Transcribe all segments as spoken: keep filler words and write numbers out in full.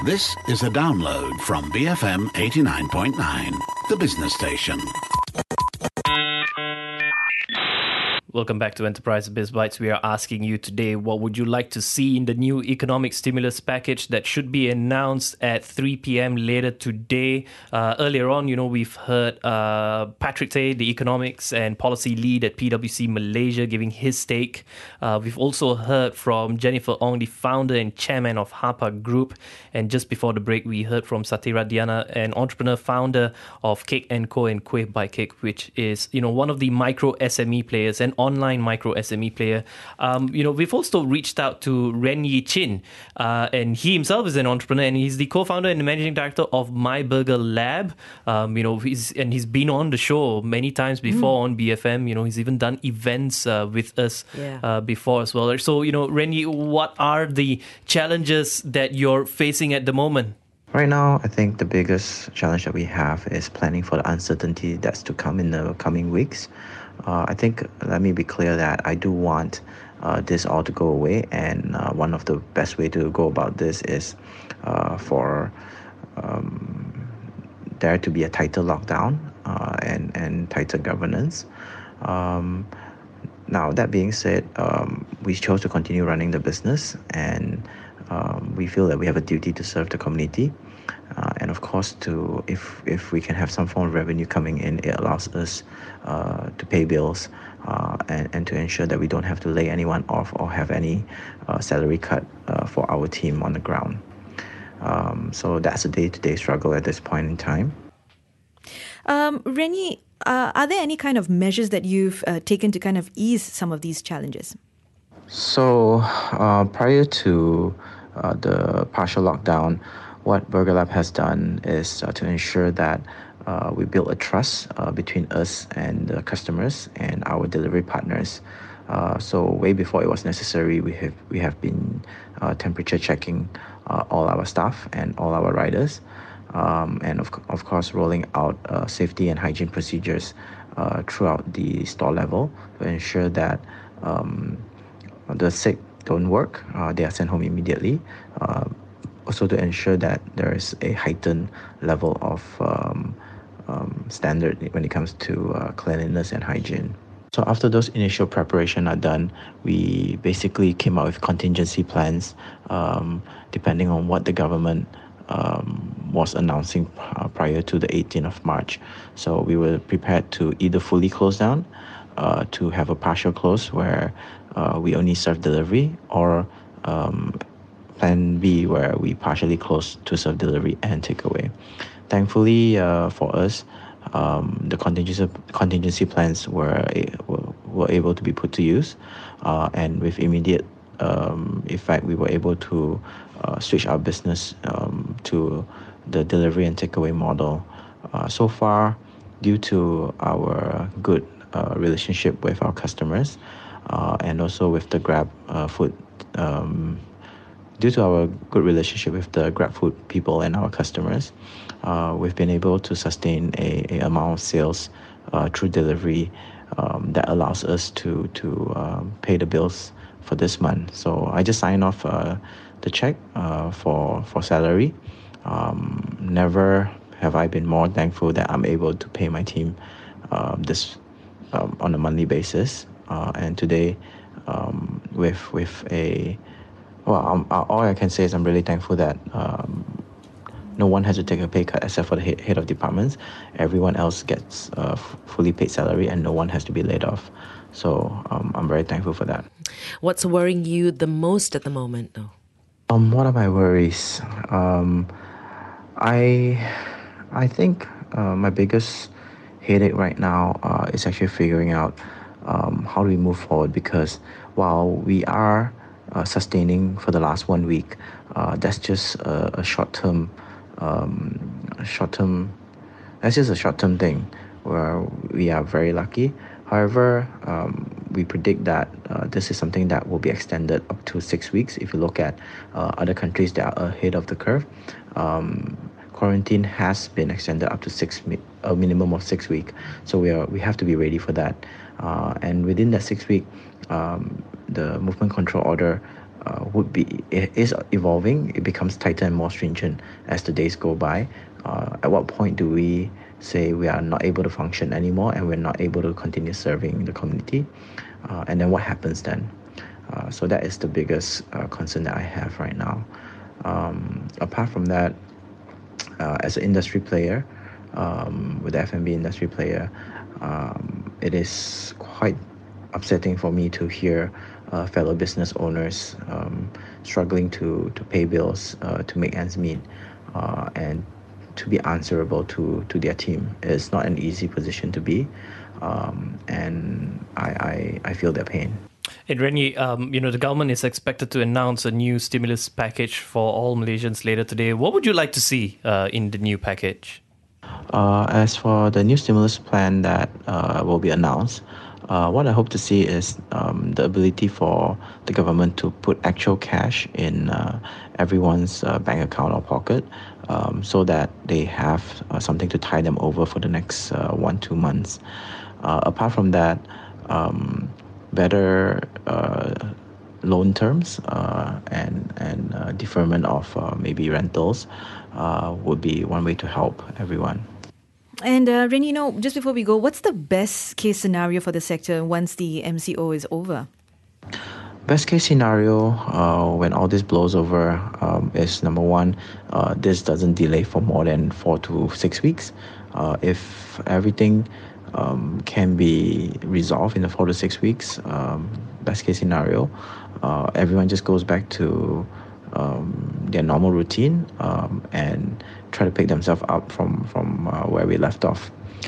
This is a download from B F M eighty-nine point nine, the business station. Welcome back to Enterprise Biz Bites. We are asking you today, what would you like to see in the new economic stimulus package that should be announced at three p.m. later today? Uh, earlier on, you know, we've heard uh, Patrick Tay, the economics and policy lead at P W C Malaysia, giving his take. Uh, we've also heard from Jennifer Ong, the founder and chairman of Hapa Group. And just before the break, we heard from Satira Diana, an entrepreneur founder of Cake and Co and Kueh by Cake, which is, you know, one of the micro S M E players and online micro S M E player. Um, you know, we've also reached out to Ren Yi Chin, uh, and he himself is an entrepreneur, and he's the co-founder and the managing director of My Burger Lab. Um, you know, he's and he's been on the show many times before mm. on B F M. You know, he's even done events uh, with us yeah. uh, before as well. So, you know, Ren Yi, what are the challenges that you're facing at the moment? Right now, I think the biggest challenge that we have is planning for the uncertainty that's to come in the coming weeks. Uh, I think, let me be clear that I do want uh, this all to go away, and uh, one of the best way to go about this is uh, for um, there to be a tighter lockdown uh, and, and tighter governance. Um, now, that being said, um, we chose to continue running the business, and um, we feel that we have a duty to serve the community. Uh, and of course, to if if we can have some form of revenue coming in, it allows us uh, to pay bills uh, and, and to ensure that we don't have to lay anyone off or have any uh, salary cut uh, for our team on the ground. Um, so that's a day-to-day struggle at this point in time. Um, Ren Yi, uh, are there any kind of measures that you've uh, taken to kind of ease some of these challenges? So uh, prior to uh, the partial lockdown, what Burger Lab has done is uh, to ensure that uh, we build a trust uh, between us and the customers and our delivery partners. Uh, so way before it was necessary, we have we have been uh, temperature checking uh, all our staff and all our riders, um, and of of course rolling out uh, safety and hygiene procedures uh, throughout the store level to ensure that um, the sick don't work; uh, they are sent home immediately. Uh, Also to ensure that there is a heightened level of um, um, standard when it comes to uh, cleanliness and hygiene. So after those initial preparation are done, we basically came up with contingency plans um, depending on what the government um, was announcing uh, prior to the eighteenth of March. So we were prepared to either fully close down, uh, to have a partial close where uh, we only serve delivery, or um, Plan B, where we partially close to serve delivery and takeaway. Thankfully, uh, for us, um, the contingency contingency plans were were, were able to be put to use, uh, and with immediate um, effect, we were able to uh, switch our business um, to the delivery and takeaway model. Uh, so far, due to our good uh, relationship with our customers, uh, and also with the Grab uh, food. Um, Due to our good relationship with the GrabFood people and our customers, uh, we've been able to sustain a, a amount of sales uh, through delivery um, that allows us to to um, pay the bills for this month. So I just signed off uh, the check uh, for for salary. Um, never have I been more thankful that I'm able to pay my team uh, this um, on a monthly basis. Uh, and today, um, with with a Well, um, all I can say is I'm really thankful that um, no one has to take a pay cut except for the head, head of departments. Everyone else gets uh, f- fully paid salary, and no one has to be laid off. So um, I'm very thankful for that. What's worrying you the most at the moment, though? Um, what are my worries? Um, I I think uh, my biggest headache right now uh, is actually figuring out um, how do we move forward, because while we are Uh, sustaining for the last one week, uh, that's just a, a short-term, um, a short-term. That's just a short-term thing where we are very lucky. However, um, we predict that uh, this is something that will be extended up to six weeks. If you look at uh, other countries that are ahead of the curve, um, quarantine has been extended up to six, mi- a minimum of six weeks. So we are we have to be ready for that. Uh, and within that six week, um, the movement control order uh, would be is evolving. It becomes tighter and more stringent as the days go by. Uh, at what point do we say we are not able to function anymore and we're not able to continue serving the community? Uh, and then what happens then? Uh, so that is the biggest uh, concern that I have right now. Um, apart from that, uh, as an industry player, um, with the F and B industry player, um, it is quite upsetting for me to hear uh, fellow business owners um, struggling to, to pay bills, uh, to make ends meet, uh, and to be answerable to, to their team. It's not an easy position to be, um, and I, I, I feel their pain. And Rennie, um, you know, the government is expected to announce a new stimulus package for all Malaysians later today. What would you like to see uh, in the new package? Uh, as for the new stimulus plan that uh, will be announced, uh, what I hope to see is um, the ability for the government to put actual cash in uh, everyone's uh, bank account or pocket, um, so that they have uh, something to tie them over for the next uh, one, two months. Uh, apart from that, um, better uh, loan terms uh, and, and uh, deferment of uh, maybe rentals uh, would be one way to help everyone. And uh, Rennie, you know, just before we go, what's the best case scenario for the sector once the M C O is over? Best case scenario uh, when all this blows over um, is, number one, uh, this doesn't delay for more than four to six weeks. Uh, if everything um, can be resolved in the four to six weeks, um, best case scenario, uh, everyone just goes back to um, their normal routine um, and try to pick themselves up from, from uh, where we left off.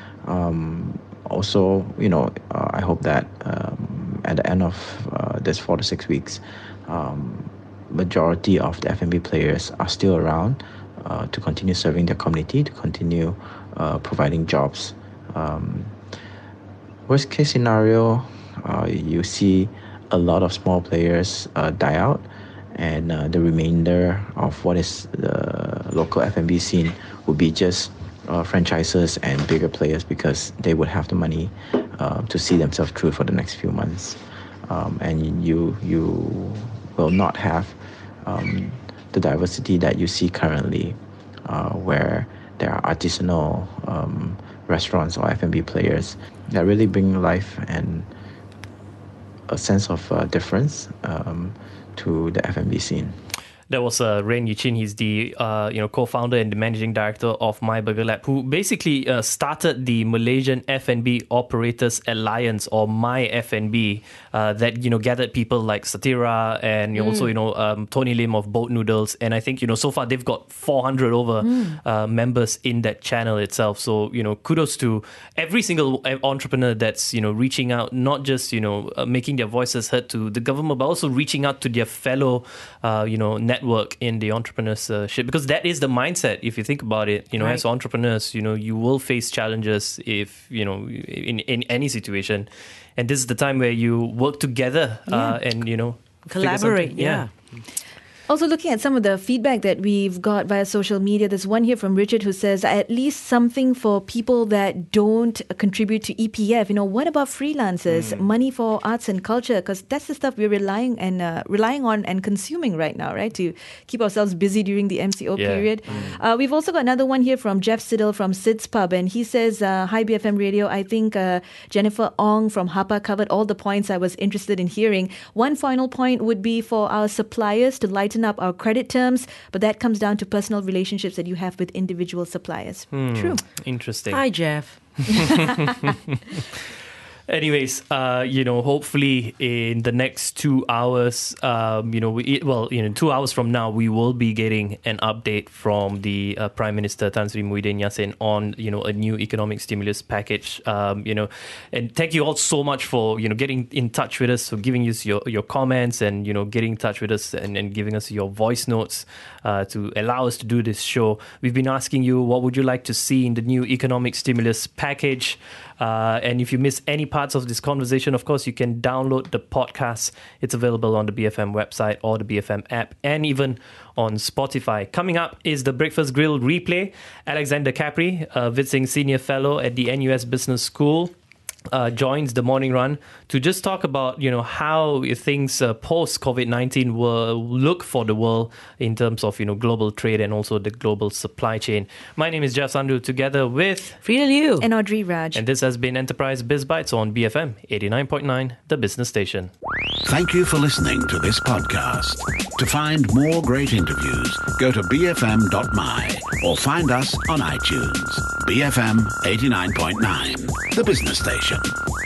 Um, also, you know, uh, I hope that um, at the end of uh, this four to six weeks, um, majority of the F and B players are still around uh, to continue serving their community, to continue uh, providing jobs. Um, worst case scenario, uh, you see a lot of small players uh, die out, and uh, the remainder of what is the local F and B scene would be just uh, franchises and bigger players, because they would have the money uh, to see themselves through for the next few months. Um, and you you will not have um, the diversity that you see currently, uh, where there are artisanal um, restaurants or F and B players that really bring life and a sense of uh, difference um, to the F and B scene. That was uh, Ren Yuchin. He's the uh, you know co-founder and the managing director of My Burger Lab, who basically uh, started the Malaysian F and B Operators Alliance, or My F and B, uh, that you know gathered people like Satira and mm. also you know um, Tony Lim of Boat Noodles. And I think you know so far they've got four hundred over mm. uh, members in that channel itself. So you know kudos to every single entrepreneur that's you know reaching out, not just you know uh, making their voices heard to the government, but also reaching out to their fellow uh, you know net network in the entrepreneurship, because that is the mindset. If you think about it, you know, right. as entrepreneurs, you know, you will face challenges if you know in, in any situation, and this is the time where you work together yeah. uh, and you know collaborate. Yeah. yeah. Also, looking at some of the feedback that we've got via social media, there's one here from Richard who says, at least something for people that don't contribute to E P F. You know, what about freelancers? Mm. Money for arts and culture? Because that's the stuff we're relying and uh, relying on and consuming right now, right? To keep ourselves busy during the M C O yeah. period. Mm. Uh, we've also got another one here from Jeff Siddle from Sid's Pub, and he says, uh, hi B F M Radio. I think uh, Jennifer Ong from Hapa covered all the points I was interested in hearing. One final point would be for our suppliers to lighten up our credit terms, but that comes down to personal relationships that you have with individual suppliers. Hmm, True. Interesting. Hi, Jeff. Anyways, uh, you know, hopefully in the next two hours, um, you know, we, well, you know, two hours from now, we will be getting an update from the uh, Prime Minister Tan Sri Muhyiddin Yassin on, you know, a new economic stimulus package. Um, you know, and thank you all so much for, you know, getting in touch with us, for giving us your, your comments and, you know, getting in touch with us and, and giving us your voice notes uh, to allow us to do this show. We've been asking you, what would you like to see in the new economic stimulus package? Uh, and if you miss any parts of this conversation, of course, you can download the podcast. It's available on the B F M website or the B F M app, and even on Spotify. Coming up is the Breakfast Grill replay. Alexander Capri, a visiting senior fellow at the N U S Business School, uh, joins the morning run to just talk about, you know, how things uh, post COVID nineteen will look for the world in terms of, you know, global trade and also the global supply chain. My name is Jeff Sandhu, together with Frida Liu. And Audrey Raj. And this has been Enterprise Biz Bites on B F M eighty-nine point nine, the business station. Thank you for listening to this podcast. To find more great interviews, go to b f m dot m y or find us on iTunes. B F M eighty-nine point nine, the business station.